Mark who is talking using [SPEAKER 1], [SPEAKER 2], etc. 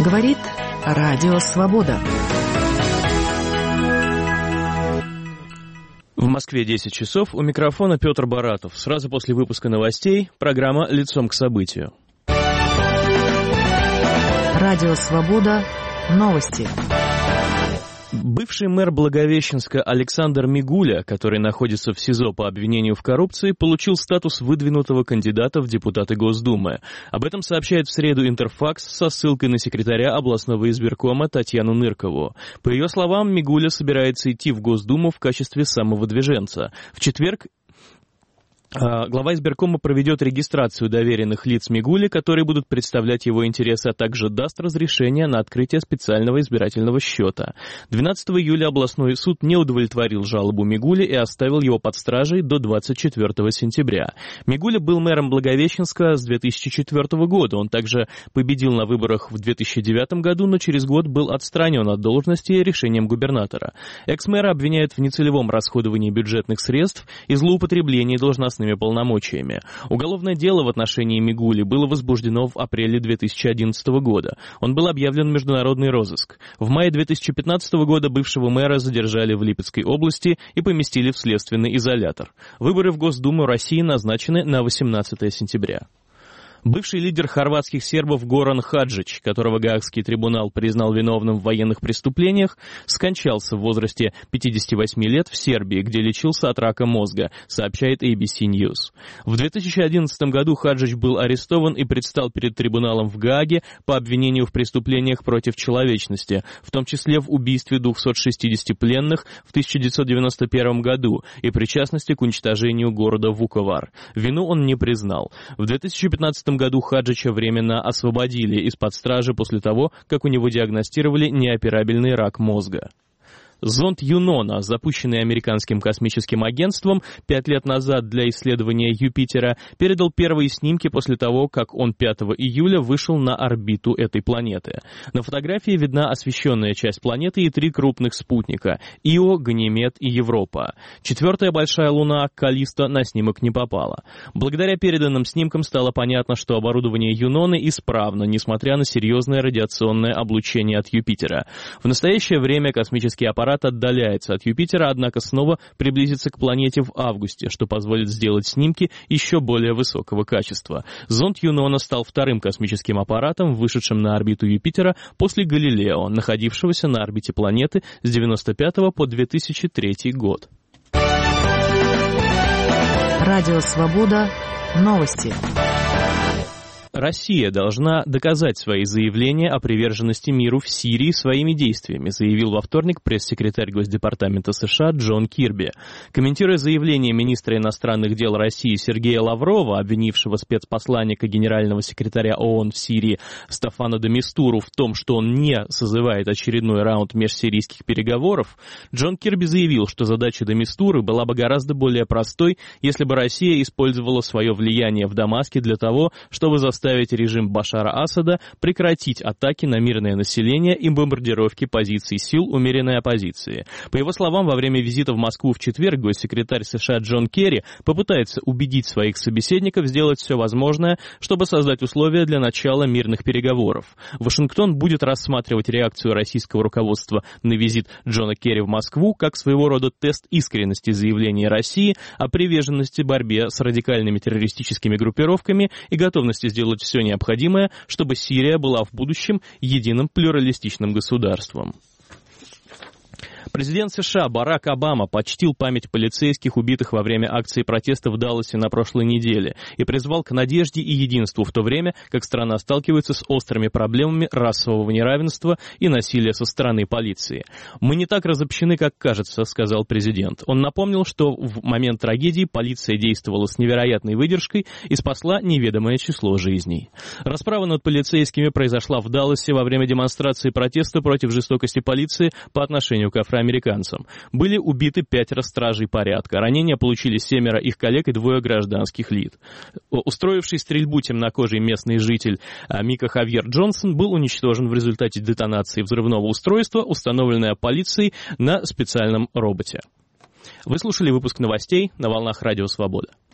[SPEAKER 1] Говорит Радио Свобода.
[SPEAKER 2] В Москве 10 часов, у микрофона Петр Баратов. Сразу после выпуска новостей программа «Лицом к событию».
[SPEAKER 1] Радио Свобода. Новости.
[SPEAKER 2] Бывший мэр Благовещенска Александр Мигуля, который находится в СИЗО по обвинению в коррупции, получил статус выдвинутого кандидата в депутаты Госдумы. Об этом сообщает в среду Интерфакс со ссылкой на секретаря областного избиркома Татьяну Ныркову. По ее словам, Мигуля собирается идти в Госдуму в качестве самовыдвиженца. В четверг глава избиркома проведет регистрацию доверенных лиц Мигули, которые будут представлять его интересы, а также даст разрешение на открытие специального избирательного счета. 12 июля областной суд не удовлетворил жалобу Мигули и оставил его под стражей до 24 сентября. Мигуля был мэром Благовещенска с 2004 года. Он также победил на выборах в 2009 году, но через год был отстранен от должности решением губернатора. Экс-мэра обвиняют в нецелевом расходовании бюджетных средств и злоупотреблении должностными полномочиями. Уголовное дело в отношении Мигули было возбуждено в апреле 2011 года. Он был объявлен в международный розыск. В мае 2015 года бывшего мэра задержали в Липецкой области и поместили в следственный изолятор. Выборы в Госдуму России назначены на 18 сентября. Бывший лидер хорватских сербов Горан Хаджич, которого Гаагский трибунал признал виновным в военных преступлениях, скончался в возрасте 58 лет в Сербии, где лечился от рака мозга, сообщает ABC News. В 2011 году Хаджич был арестован и предстал перед трибуналом в Гааге по обвинению в преступлениях против человечности, в том числе в убийстве 260 пленных в 1991 году и причастности к уничтожению города Вуковар. Вину он не признал. В 2015 году Хаджича временно освободили из-под стражи после того, как у него диагностировали неоперабельный рак мозга. Зонд Юнона, запущенный американским космическим агентством 5 лет назад для исследования Юпитера, передал первые снимки после того, как он 5 июля вышел на орбиту этой планеты. На фотографии видна освещенная часть планеты и 3 крупных спутника – Ио, Ганимед и Европа. 4-я большая луна, Каллисто, на снимок не попала. Благодаря переданным снимкам стало понятно, что оборудование Юноны исправно, несмотря на серьезное радиационное облучение от Юпитера. В настоящее время космический аппарат отдаляется от Юпитера, однако снова приблизится к планете в августе, что позволит сделать снимки еще более высокого качества. Зонд Юнона стал вторым космическим аппаратом, вышедшим на орбиту Юпитера после Галилео, находившегося на орбите планеты с 1995 по 2003 год.
[SPEAKER 1] Радио Свобода. Новости.
[SPEAKER 2] Россия должна доказать свои заявления о приверженности миру в Сирии своими действиями, заявил во вторник пресс-секретарь Госдепартамента США Джон Кирби. Комментируя заявление министра иностранных дел России Сергея Лаврова, обвинившего спецпосланника генерального секретаря ООН в Сирии Стаффано де Мистуру в том, что он не созывает очередной раунд межсирийских переговоров, Джон Кирби заявил, что задача де Мистуры была бы гораздо более простой, если бы Россия использовала свое влияние в Дамаске для того, чтобы заставить режим Башара Асада прекратить атаки на мирное население и бомбардировки позиций сил умеренной оппозиции. По его словам, во время визита в Москву в четверг госсекретарь США Джон Керри попытается убедить своих собеседников сделать все возможное, чтобы создать условия для начала мирных переговоров. Вашингтон будет рассматривать реакцию российского руководства на визит Джона Керри в Москву как своего рода тест искренности заявления России о приверженности борьбе с радикальными террористическими группировками и готовности сделать все необходимое, чтобы Сирия была в будущем единым плюралистичным государством. Президент США Барак Обама почтил память полицейских, убитых во время акции протеста в Далласе на прошлой неделе, и призвал к надежде и единству в то время, как страна сталкивается с острыми проблемами расового неравенства и насилия со стороны полиции. «Мы не так разобщены, как кажется», — сказал президент. Он напомнил, что в момент трагедии полиция действовала с невероятной выдержкой и спасла неведомое число жизней. Расправа над полицейскими произошла в Далласе во время демонстрации протеста против жестокости полиции по отношению к афроамериканцам. Были убиты 5 стражей порядка. Ранения получили 7 их коллег и 2 гражданских лиц. Устроивший стрельбу темнокожий местный житель Мика Хавьер Джонсон был уничтожен в результате детонации взрывного устройства, установленное полицией на специальном роботе. Вы слушали выпуск новостей на волнах Радио Свобода.